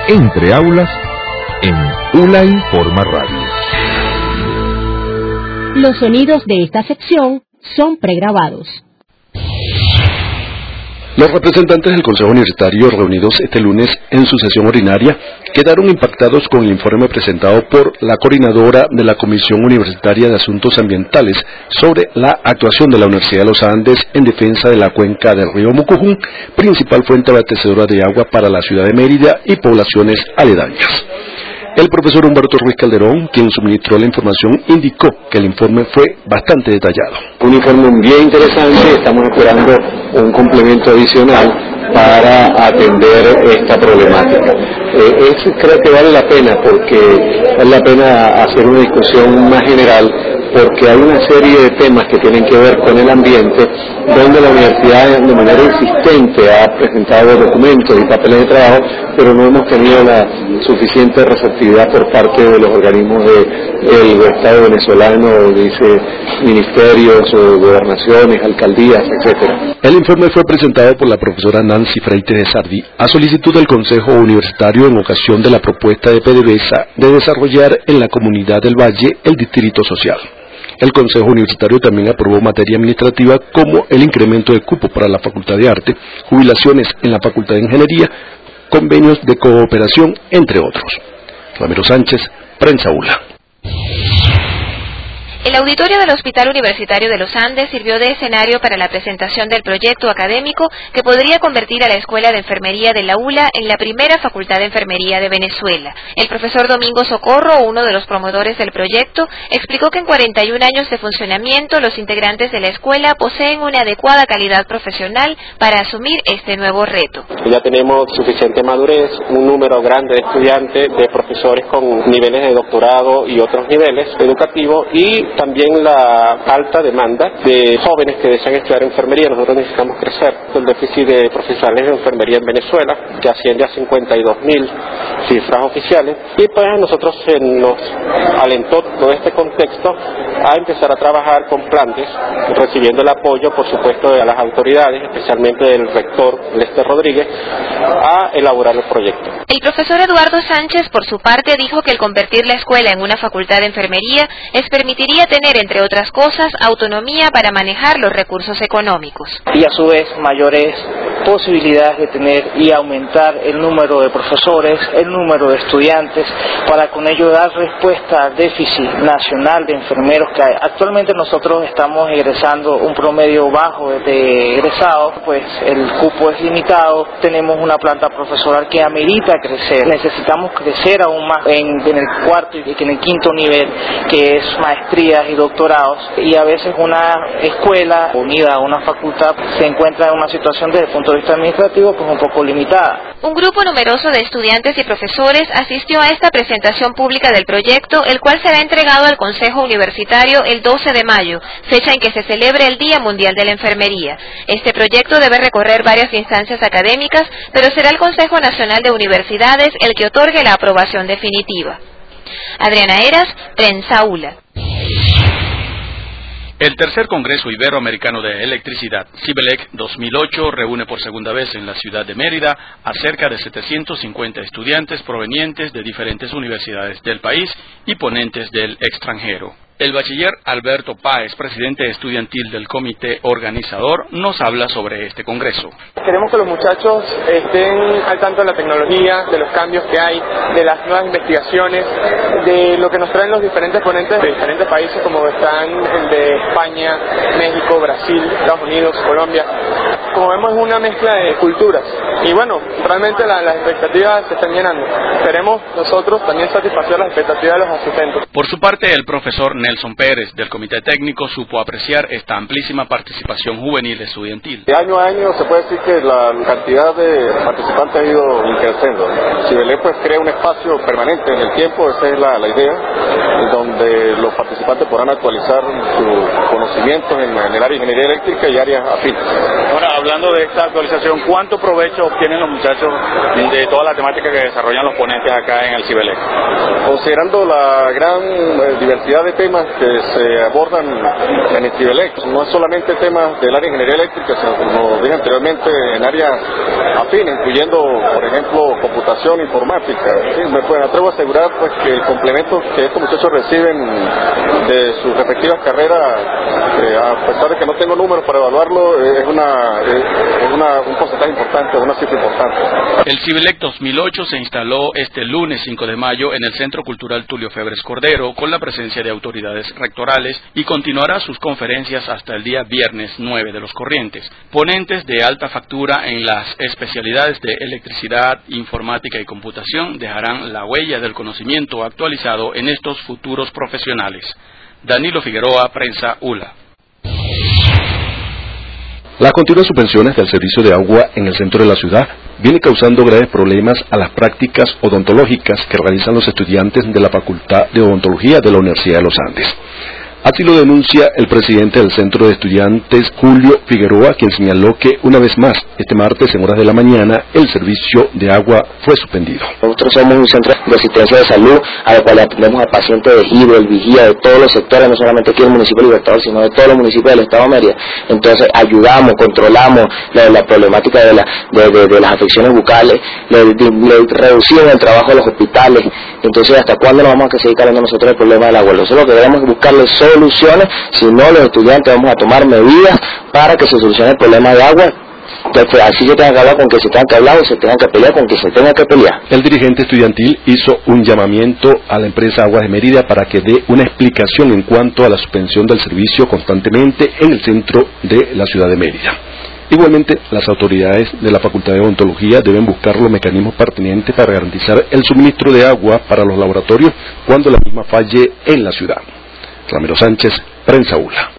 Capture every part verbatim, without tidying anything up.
Entre Aulas en ULA Informa Radio. Los sonidos de esta sección son pregrabados. Los representantes del Consejo Universitario reunidos este lunes en su sesión ordinaria quedaron impactados con el informe presentado por la coordinadora de la Comisión Universitaria de Asuntos Ambientales sobre la actuación de la Universidad de los Andes en defensa de la cuenca del río Mucujún, principal fuente abastecedora de agua para la ciudad de Mérida y poblaciones aledañas. El profesor Humberto Ruiz Calderón, quien suministró la información, indicó que el informe fue bastante detallado. Un informe bien interesante, estamos esperando un complemento adicional para atender esta problemática. Eh, es, creo que vale la pena, porque vale la pena hacer una discusión más general, porque hay una serie de temas que tienen que ver con el ambiente, donde la universidad de manera insistente ha presentado documentos y papeles de trabajo, pero no hemos tenido la suficiente receptividad por parte de los organismos del Estado venezolano, dice ministerios, o gobernaciones, alcaldías, etcétera. El informe fue presentado por la profesora Nancy Freite de Sardi a solicitud del Consejo Universitario en ocasión de la propuesta de PDVSA de desarrollar en la comunidad del Valle el distrito social. El Consejo Universitario también aprobó materia administrativa como el incremento de cupo para la Facultad de Arte, jubilaciones en la Facultad de Ingeniería, convenios de cooperación, entre otros. Ramiro Sánchez, Prensa ULA. El auditorio del Hospital Universitario de los Andes sirvió de escenario para la presentación del proyecto académico que podría convertir a la Escuela de Enfermería de la ULA en la primera Facultad de Enfermería de Venezuela. El profesor Domingo Socorro, uno de los promotores del proyecto, explicó que en cuarenta y un años de funcionamiento los integrantes de la escuela poseen una adecuada calidad profesional para asumir este nuevo reto. Ya tenemos suficiente madurez, un número grande de estudiantes, de profesores con niveles de doctorado y otros niveles educativos, y también la alta demanda de jóvenes que desean estudiar enfermería. Nosotros necesitamos crecer el déficit de profesionales de enfermería en Venezuela, que asciende a cincuenta y dos mil cifras oficiales, y pues a nosotros se nos alentó todo este contexto a empezar a trabajar con planes, recibiendo el apoyo, por supuesto, de las autoridades, especialmente del rector Lester Rodríguez, a elaborar el proyecto. El profesor Eduardo Sánchez, por su parte, dijo que el convertir la escuela en una facultad de enfermería les permitiría tener, entre otras cosas, autonomía para manejar los recursos económicos. Y a su vez mayores posibilidades de tener y aumentar el número de profesores, el número de estudiantes, para con ello dar respuesta al déficit nacional de enfermeros que hay. Actualmente nosotros estamos egresando un promedio bajo de egresados, pues el cupo es limitado, tenemos una planta profesoral que amerita crecer, necesitamos crecer aún más en, en el cuarto y en el quinto nivel, que es maestrías y doctorados, y a veces una escuela unida a una facultad se encuentra en una situación desde el punto de vista administrativo pues un poco limitada. Un grupo numeroso de estudiantes y profesores asistió a esta presentación pública del proyecto, el cual será entregado al Consejo Universitario el doce de mayo, fecha en que se celebre el Día Mundial de la Enfermería. Este proyecto debe recorrer varias instancias académicas, pero será el Consejo Nacional de Universidades el que otorgue la aprobación definitiva. Adriana Heras, Prensa ULA. El tercer Congreso Iberoamericano de Electricidad, CIBELEC dos mil ocho, reúne por segunda vez en la ciudad de Mérida a cerca de setecientos cincuenta estudiantes provenientes de diferentes universidades del país y ponentes del extranjero. El bachiller Alberto Páez, presidente estudiantil del comité organizador, nos habla sobre este congreso. Queremos que los muchachos estén al tanto de la tecnología, de los cambios que hay, de las nuevas investigaciones, de lo que nos traen los diferentes ponentes de diferentes países, como están el de España, México, Brasil, Estados Unidos, Colombia. Como vemos, es una mezcla de culturas. Y bueno, realmente la, las expectativas se están llenando. Esperemos nosotros también satisfacer las expectativas de los asistentes. Por su parte, el profesor Nelson Pérez, del Comité Técnico, supo apreciar esta amplísima participación juvenil estudiantil. De año a año se puede decir que la cantidad de participantes ha ido creciendo. CIBELEC pues crea un espacio permanente en el tiempo, esa es la, la idea, donde los participantes podrán actualizar sus conocimientos en, en el área de ingeniería eléctrica y áreas afines. Ahora, hablando de esta actualización, ¿cuánto provecho obtienen los muchachos de toda la temática que desarrollan los ponentes acá en el CIBELEC? Considerando la gran eh, diversidad de temas que se abordan en el CIBELEC, no es solamente temas del área de ingeniería eléctrica, sino como dije anteriormente, en áreas afines, incluyendo, por ejemplo, computación, informática. Sí, me, pues, me atrevo a asegurar pues, que el complemento que estos muchachos reciben de sus respectivas carreras, eh, a pesar de que no tengo números para evaluarlo, eh, es, una, eh, es una, un porcentaje importante, una cifra importante. El CIBELEC dos mil ocho se instaló este lunes cinco de mayo en el Centro Cultural Tulio Febres Cordero con la presencia de autoridades rectorales y continuará sus conferencias hasta el día viernes nueve de los corrientes. Ponentes de alta factura en las especialidades de electricidad, informática y computación dejarán la huella del conocimiento actualizado en estos futuros profesionales. Danilo Figueroa, Prensa U L A. Las continuas suspensiones del servicio de agua en el centro de la ciudad viene causando graves problemas a las prácticas odontológicas que realizan los estudiantes de la Facultad de Odontología de la Universidad de los Andes. Así lo denuncia el presidente del Centro de Estudiantes, Julio Figueroa, quien señaló que una vez más, este martes en horas de la mañana, el servicio de agua fue suspendido. Nosotros somos un centro de asistencia de salud al cual atendemos a pacientes de giro, el vigía, de todos los sectores, no solamente aquí en el municipio de Libertador, sino de todos los municipios del estado de Mérida. Entonces ayudamos, controlamos la, la problemática de, la, de, de, de las afecciones bucales, le, de, le reducimos el trabajo de los hospitales. Entonces, ¿hasta cuándo nos vamos a seguir cargando nosotros el problema del agua? Nosotros lo que debemos es buscarle soluciones, si no los estudiantes vamos a tomar medidas para que se solucione el problema de agua, que así se tenga que hablar con que se tenga que hablar o se tenga que pelear con que se tenga que pelear. El dirigente estudiantil hizo un llamamiento a la empresa Aguas de Mérida para que dé una explicación en cuanto a la suspensión del servicio constantemente en el centro de la ciudad de Mérida. Igualmente, las autoridades de la Facultad de Odontología deben buscar los mecanismos pertinentes para garantizar el suministro de agua para los laboratorios cuando la misma falle en la ciudad. Ramiro Sánchez, Prensa U L A.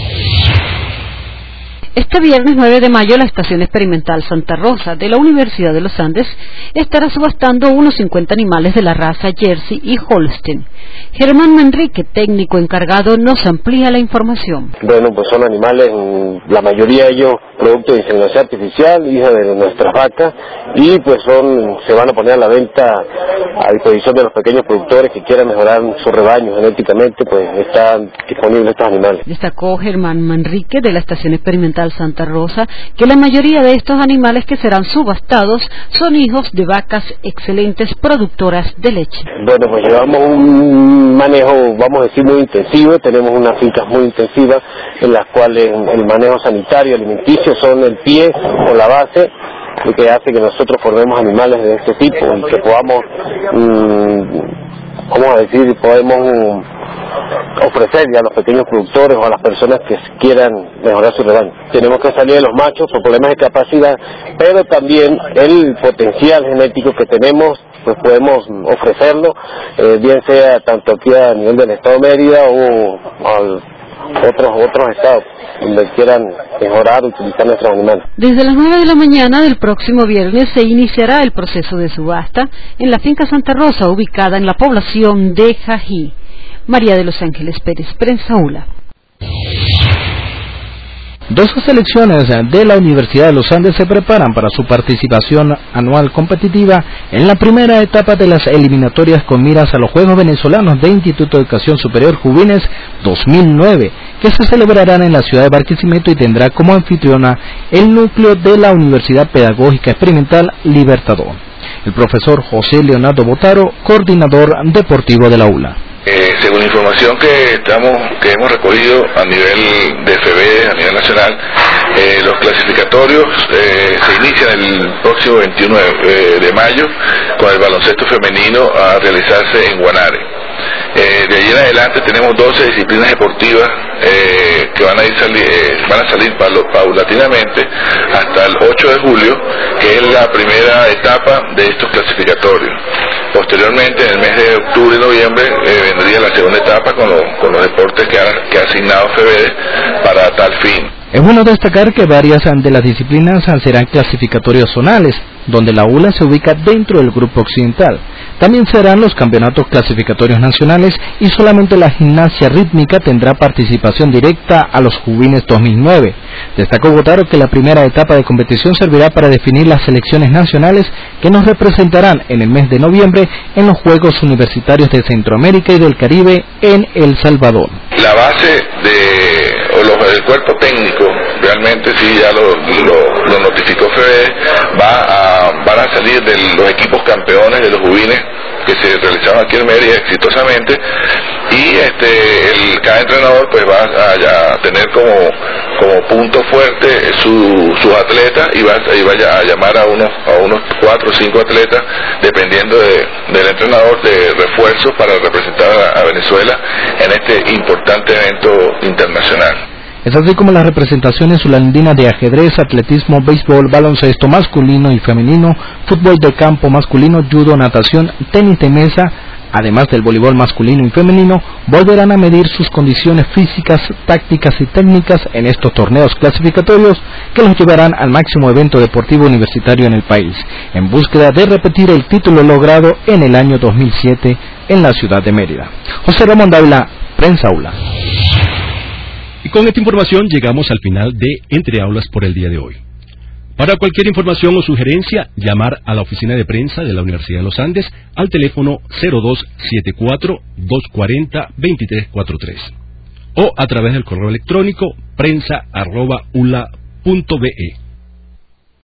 Este viernes nueve de mayo, la Estación Experimental Santa Rosa de la Universidad de los Andes estará subastando unos cincuenta animales de la raza Jersey y Holstein. Germán Manrique, técnico encargado, nos amplía la información. Bueno, pues son animales, la mayoría de ellos producto de inseminación artificial, hija de nuestras vacas, y pues son se van a poner a la venta a disposición de los pequeños productores que quieran mejorar su rebaño genéticamente, pues están disponibles estos animales. Destacó Germán Manrique de la Estación Experimental Santa Rosa que la mayoría de estos animales que serán subastados son hijos de vacas excelentes productoras de leche. Bueno, pues llevamos un manejo, vamos a decir, muy intensivo, tenemos unas fincas muy intensivas en las cuales el manejo sanitario, alimenticio son el pie o la base, lo que hace que nosotros formemos animales de este tipo y que podamos, mmm, vamos a decir, podemos um, ofrecerle a los pequeños productores o a las personas que quieran mejorar su rebaño. Tenemos que salir de los machos por problemas de capacidad, pero también el potencial genético que tenemos, pues podemos ofrecerlo, eh, bien sea tanto aquí a nivel del estado de Mérida o al otros otros estados donde quieran mejorar o utilizar nuestros animales. Desde las nueve de la mañana del próximo viernes se iniciará el proceso de subasta en la finca Santa Rosa, ubicada en la población de Jají. María de los Ángeles Pérez, Prensa U L A. Doce selecciones de la Universidad de los Andes se preparan para su participación anual competitiva en la primera etapa de las eliminatorias con miras a los Juegos Venezolanos de Instituto de Educación Superior Juvines dos mil nueve, que se celebrarán en la ciudad de Barquisimeto y tendrá como anfitriona el núcleo de la Universidad Pedagógica Experimental Libertador. El profesor José Leonardo Botaro, coordinador deportivo de la U L A. Eh, según la información que estamos que hemos recogido a nivel de F B D, a nivel nacional, eh, los clasificatorios eh, se inician el próximo veintiuno de mayo con el baloncesto femenino a realizarse en Guanare. Eh, de allí en adelante tenemos doce disciplinas deportivas eh, que van a, ir sali eh, van a salir paulatinamente hasta el ocho de julio, que es la primera etapa de estos clasificatorios. Posteriormente, en el mes de octubre y noviembre, eh, vendría la segunda etapa con, lo, con los deportes que ha, que ha asignado F B D para tal fin. Es bueno destacar que varias de las disciplinas serán clasificatorios zonales, donde la U L A se ubica dentro del grupo occidental. También serán los campeonatos clasificatorios nacionales y solamente la gimnasia rítmica tendrá participación directa a los Juvines dos mil nueve. Destacó Botaro que la primera etapa de competición servirá para definir las selecciones nacionales que nos representarán en el mes de noviembre en los Juegos Universitarios de Centroamérica y del Caribe en El Salvador. La base de, o los, el cuerpo técnico, realmente sí ya lo, lo, lo notificó F B E, va a, van a salir de los equipos campeones de los Juvines que se realizaron aquí en Mérida exitosamente, y este el, cada entrenador pues va a, a tener como, como punto fuerte su, sus atletas y va, y va a llamar a unos, a unos cuatro o cinco atletas, dependiendo de, del entrenador, de refuerzos para representar a, a Venezuela en este importante evento internacional. Es así como las representaciones ulandinas de ajedrez, atletismo, béisbol, baloncesto masculino y femenino, fútbol de campo masculino, judo, natación, tenis de mesa, además del voleibol masculino y femenino, volverán a medir sus condiciones físicas, tácticas y técnicas en estos torneos clasificatorios que los llevarán al máximo evento deportivo universitario en el país, en búsqueda de repetir el título logrado en el año dos mil siete en la ciudad de Mérida. José Ramón Dávila, Prensa Aula. Y con esta información llegamos al final de Entre Aulas por el día de hoy. Para cualquier información o sugerencia, llamar a la oficina de prensa de la Universidad de los Andes al teléfono cero dos siete cuatro, dos cuatro cero, dos tres cuatro tres o a través del correo electrónico prensa arroba ula punto be.